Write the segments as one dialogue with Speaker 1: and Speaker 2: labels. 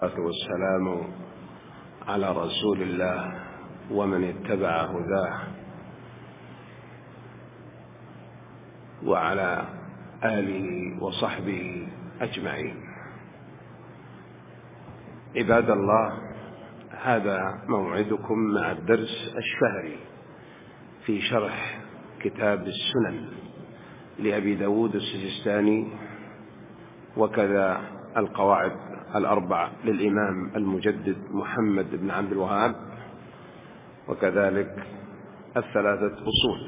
Speaker 1: والسلام على رسول الله ومن اتبع هداه وعلى آله وصحبه أجمعين. عباد الله، هذا موعدكم مع الدرس الشهري في شرح كتاب السنن لأبي داود السجستاني، وكذا القواعد الأربع للإمام المجدد محمد بن عبد الوهاب، وكذلك الثلاثة أصول.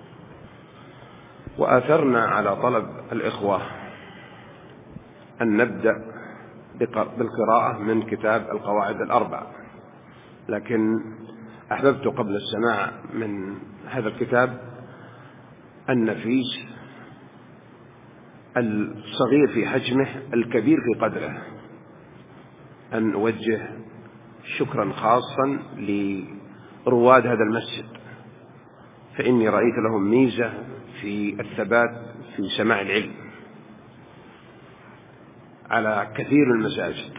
Speaker 1: وآثرنا على طلب الإخوة أن نبدأ بالقراءة من كتاب القواعد الأربع، لكن أحببت قبل السماع من هذا الكتاب النفيس الصغير في حجمه الكبير في قدره أن أوجه شكرا خاصا لرواد هذا المسجد، فإني رأيت لهم ميزة في الثبات في سماع العلم على كثير من المساجد،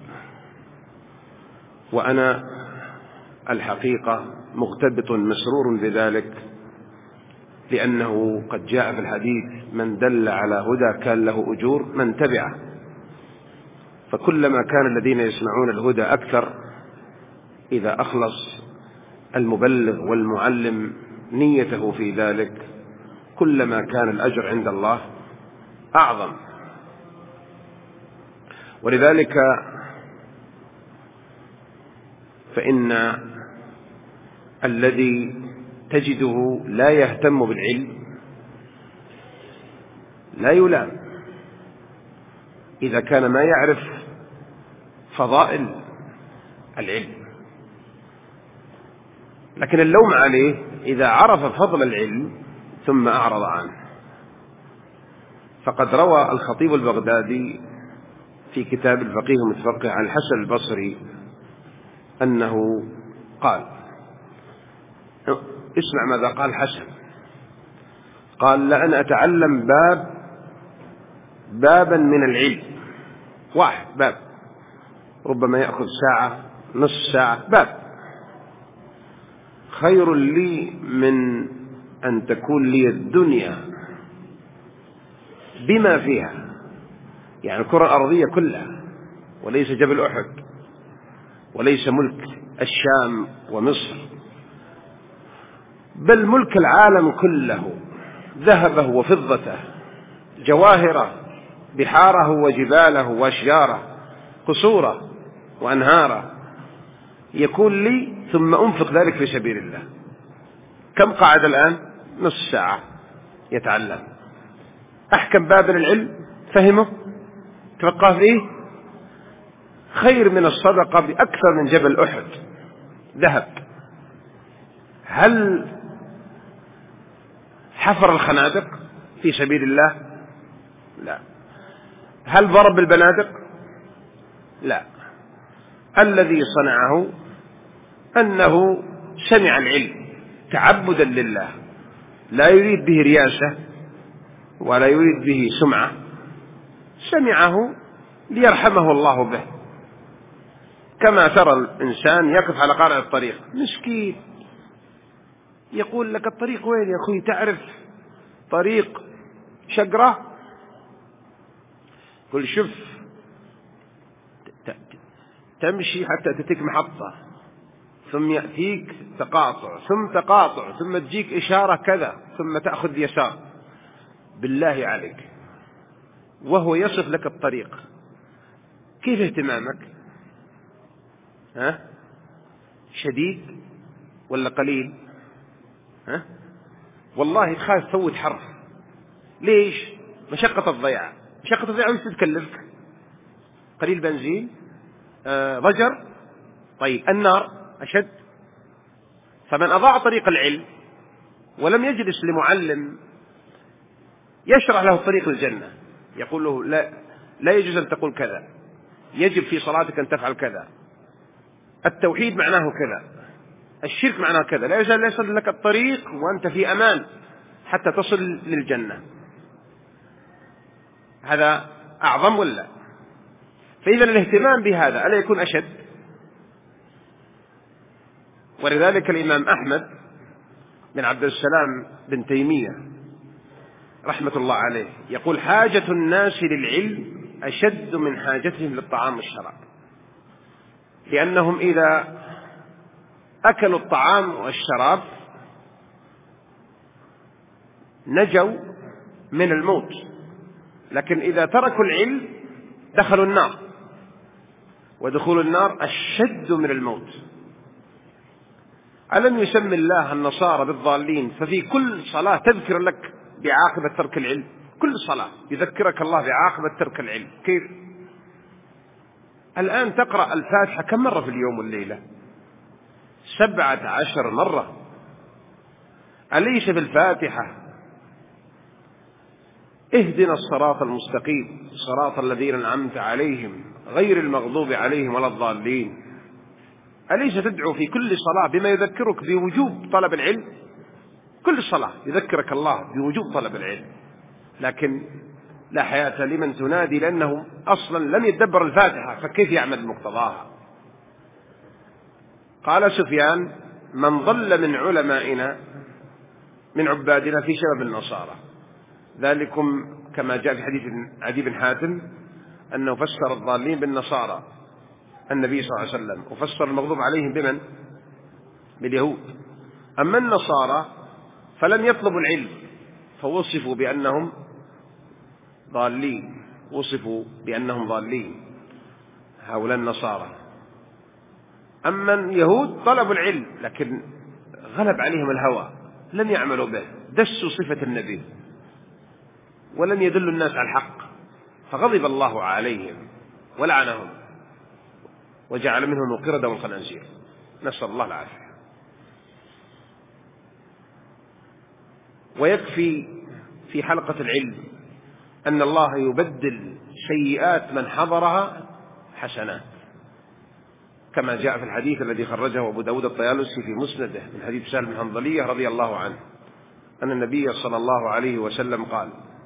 Speaker 1: وأنا الحقيقة مغتبط مسرور بذلك، لأنه قد جاء في الحديث: من دل على هدى كان له أجور من تبعه. فكلما كان الذين يسمعون الهدى أكثر، إذا أخلص المبلغ والمعلم نيته في ذلك، كلما كان الأجر عند الله أعظم. ولذلك فإن الذي تجده لا يهتم بالعلم لا يلام إذا كان ما يعرف فضائل العلم، لكن اللوم عليه إذا عرف فضل العلم ثم أعرض عنه. فقد روى الخطيب البغدادي في كتاب الفقيه المتفقه عن الحسن البصري أنه قال، اسمع ماذا قال الحسن، قال: لأن أتعلم بابا من العلم، واحد باب ربما يأخذ ساعة نصف ساعة، باب خير لي من أن تكون لي الدنيا بما فيها، يعني الكرة الأرضية كلها، وليس جبل أحد، وليس ملك الشام ومصر، بل ملك العالم كله، ذهبه وفضته، جواهره، بحاره وجباله وأشجاره، قصوره وأنهاره، يكون لي ثم أنفق ذلك في سبيل الله. كم قعد الآن؟ نصف ساعة يتعلم أحكم باب العلم، فهمه، تفقه فيه، خير من الصدقة بأكثر من جبل أحد ذهب. هل حفر الخنادق في سبيل الله؟ لا. هل ضرب البنادق؟ لا. الذي صنعه أنه سمع العلم تعبدا لله، لا يريد به رياسة ولا يريد به سمعة، سمعه ليرحمه الله به. كما ترى الإنسان يقف على قارع الطريق مسكين، يقول لك: الطريق وين يا أخوي؟ تعرف طريق شقرة؟ قل: شوف، تمشي حتى تتيك محطة، ثم يأتيك تقاطع، ثم تقاطع، ثم تجيك إشارة كذا، ثم تأخذ يسار. بالله عليك، وهو يصف لك الطريق، كيف اهتمامك؟ شديد ولا قليل؟ والله تخاف تفوت حرف. ليش؟ مشقة الضياع. مشقة الضياع وش تتكلفك؟ قليل بنزين، ضجر، طيب النار أشد. فمن أضاع طريق العلم ولم يجلس لمعلم يشرح له طريق الجنة، يقول له: لا يجوز أن تقول كذا، يجب في صلاتك أن تفعل كذا، التوحيد معناه كذا، الشرك معناه كذا، لا يصل لك الطريق وأنت في أمان حتى تصل للجنة. هذا أعظم ولا؟ فإذا الاهتمام بهذا ألا يكون أشد؟ ولذلك الإمام أحمد بن عبد السلام بن تيمية رحمة الله عليه يقول: حاجة الناس للعلم أشد من حاجتهم للطعام والشراب، لأنهم إذا أكلوا الطعام والشراب نجوا من الموت، لكن إذا تركوا العلم دخلوا النار، ودخول النار أشد من الموت. ألم يسمي الله النصارى بالضالين؟ ففي كل صلاة تذكر لك بعاقبة ترك العلم، كل صلاة يذكرك الله بعاقبة ترك العلم. كيف؟ الآن تقرأ الفاتحة كم مرة في اليوم والليلة؟ 17 مرة. أليس في الفاتحة اهدنا الصراط المستقيم صراط الذين أنعمت عليهم غير المغضوب عليهم ولا الضالين؟ أليس تدعو في كل صلاة بما يذكرك بوجوب طلب العلم؟ كل صلاة يذكرك الله بوجوب طلب العلم، لكن لا حياة لمن تنادي، لأنه أصلا لم يتدبر الفاتحة، فكيف يعمل مقتضاها؟ قال سفيان: من ضل من علمائنا من عبادنا في شباب النصارى. ذلكم كما جاء في حديث عدي بن حاتم أنه فسر الضالين بالنصارى النبي صلى الله عليه وسلم، وفسر المغضوب عليهم بمن؟ باليهود. أما النصارى فلم يطلبوا العلم فوصفوا بأنهم ضالين، وصفوا بأنهم ضالين هؤلاء النصارى. أما اليهود طلبوا العلم لكن غلب عليهم الهوى، لم يعملوا به، دسوا صفة النبي ولم يدلوا الناس على الحق، فغضب الله عليهم ولعنهم وجعل منهم القردة والخنازير، نسأل الله العافية. ويكفي في حلقة العلم أن الله يبدل سيئات من حضرها حسنات، كما جاء في الحديث الذي خرجه أبو داود الطيالسي في مسنده من حديث سالم بن حنظلية رضي الله عنه أن النبي صلى الله عليه وسلم قال: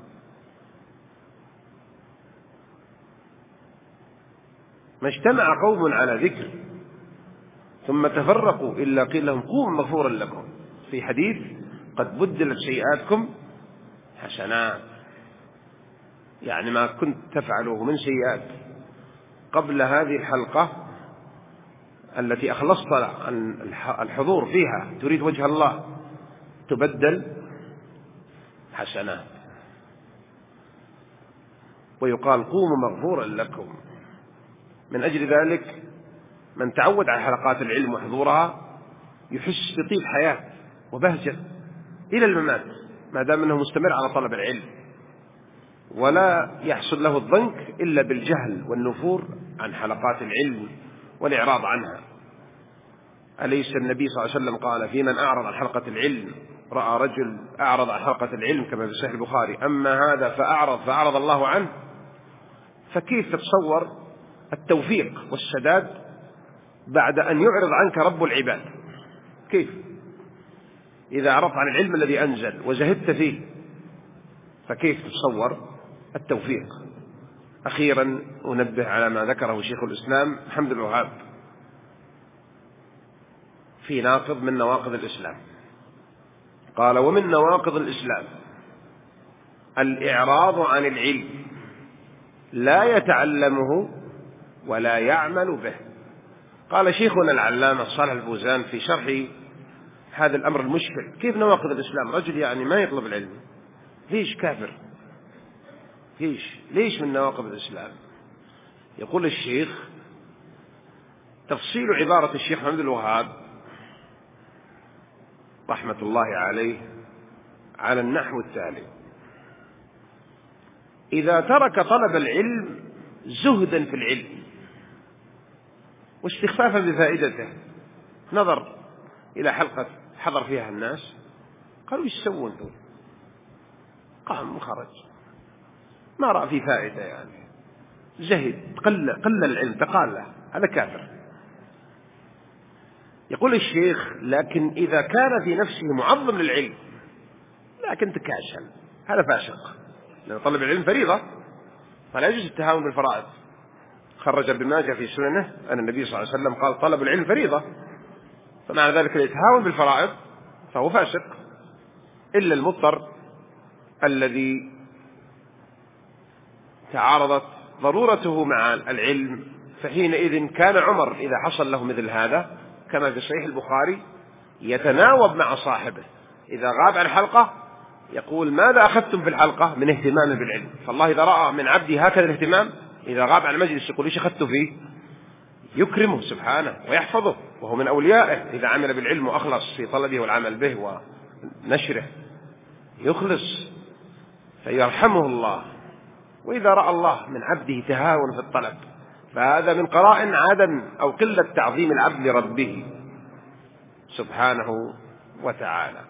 Speaker 1: ما اجتمع قوم على ذكر ثم تفرقوا إلا قيل لهم قوموا مغفورا لكم. في حديث: قد بدلت سيئاتكم حسنات، يعني ما كنت تفعله من سيئات قبل هذه الحلقة التي أخلصت عن الحضور فيها تريد وجه الله تبدل حسنات، ويقال قوموا مغفورا لكم. من أجل ذلك من تعود على حلقات العلم وحضورها يحس بطيب حياة وبهجة إلى الممات، ما دام أنه مستمر على طلب العلم، ولا يحصل له الضنك إلا بالجهل والنفور عن حلقات العلم والإعراض عنها. أليس النبي صلى الله عليه وسلم قال: في من أعرض عن حلقة العلم رأى رجل أعرض عن حلقة العلم كما في صحيح البخاري: أما هذا فأعرض الله عنه. فكيف تتصور التوفيق والسداد بعد أن يعرض عنك رب العباد؟ كيف إذا أعرضت عن العلم الذي أنزل وزهدت فيه؟ فكيف تتصور التوفيق؟ أخيرا أنبه على ما ذكره شيخ الإسلام محمد بن وهاب في ناقض من نواقض الإسلام. قال: ومن نواقض الإسلام الإعراض عن العلم لا يتعلمه ولا يعمل به. قال شيخنا العلامة صالح الفوزان في شرح هذا الأمر المشكل: كيف نواقض الإسلام؟ رجل يعني ما يطلب العلم، ليش كافر؟ ليش من نواقض الإسلام؟ يقول الشيخ: تفصيل عبارة الشيخ محمد الوهاب رحمة الله عليه على النحو التالي: إذا ترك طلب العلم زهدا في العلم واستخفافا بفائدته، نظر إلى حلقة حضر فيها الناس قالوا: ايش يسوون دول؟ قام وخرج، ما رأى في فائدة، يعني زهد، قل العلم، تقاله، هذا كافر. يقول الشيخ: لكن إذا كان في نفسه معظم للعلم لكن تكاسل، هذا فاسق، لأن طلب العلم فريضة فلا يجوز التهاون بالفرائض. خرج ابن ماجه في سننه أن النبي صلى الله عليه وسلم قال طلب العلم فريضة، فمعنى ذلك يتهاون بالفرائض فهو فاسق، إلا المضطر الذي تعارضت ضرورته مع العلم، فحينئذ كان عمر إذا حصل له مثل هذا كما في صحيح البخاري يتناوب مع صاحبه إذا غاب عن حلقة يقول ماذا أخذتم في الحلقة من اهتمام بالعلم، فالله إذا رأى من عبدي هكذا الاهتمام إذا غاب عن المجلس يقول إيش أخذت فيه، يكرمه سبحانه ويحفظه، وهو من أوليائه إذا عمل بالعلم وأخلص في طلبه والعمل به ونشره يخلص فيرحمه الله. وإذا رأى الله من عبده تهاون في الطلب فهذا من قرائن عدم أو قلة تعظيم العبد لربه سبحانه وتعالى.